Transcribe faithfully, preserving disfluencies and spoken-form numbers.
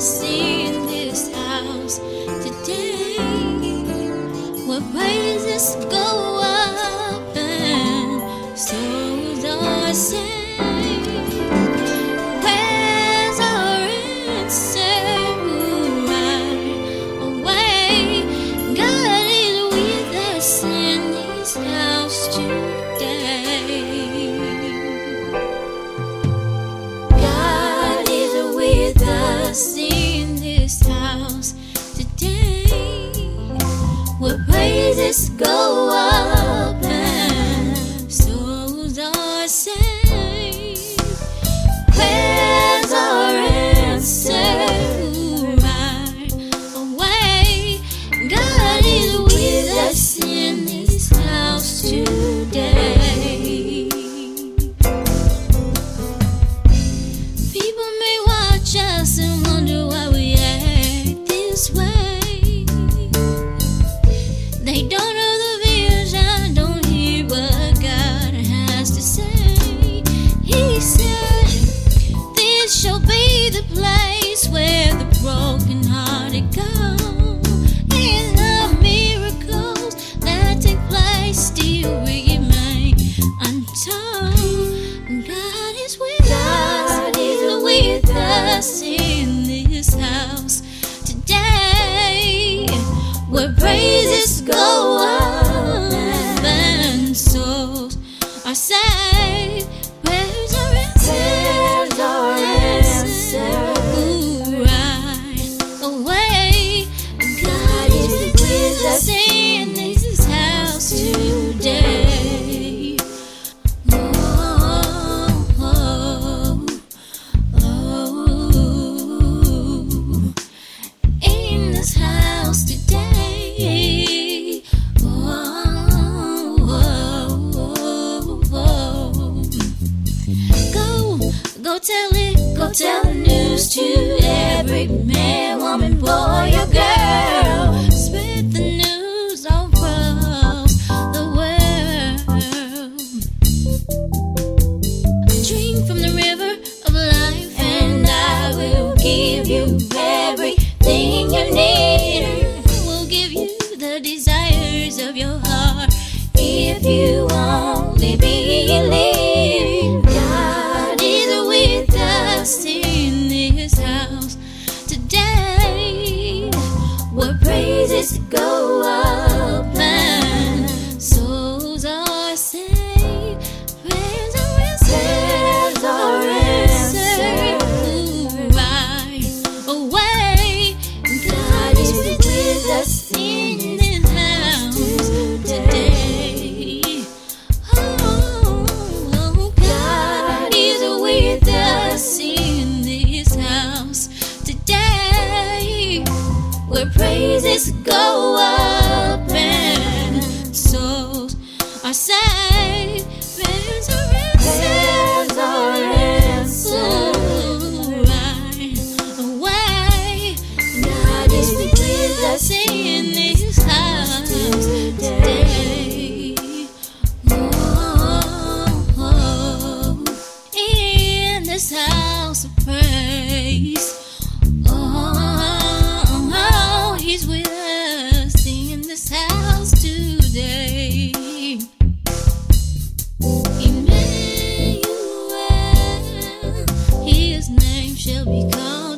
us in this house today, where praises go up and souls are saved. Prayers are answered right away. God is with us in this house today. God is with us in this house today, where praises go up and souls are saved. Prayers are answered right away. God is with us in this house today. People may watch us and wonder why we act this way. They don't know the vision, don't hear what God has to say. He said, this shall be the place where the brokenhearted go. And the miracles that take place still remain untold. God is with us. God is with us in this house today, where praises go up and souls are saved. Prayers are answered, ooh, right away. God is with us in this house today. Oh, oh, oh, in this house today. Oh, oh, oh, oh. Go, go tell it, go tell the news to every man, woman, boy, or girl. Spread the news all across the world. Drink from the river of life, and I will give you everything you need. I will give you the desires of your heart if you only believe. God is with us in this house today, where praises go up and souls are saved. Prayers are answered, are answered, ooh, right away. God is with us in this house today. Oh, God is with us in this house today, where praises go up and souls are saved. Prayers are answered, are answered, right away. God is with us in this house today. Oh, oh, in this house of praise. Oh, oh, He's with us in this house today. Emmanuel, His name shall become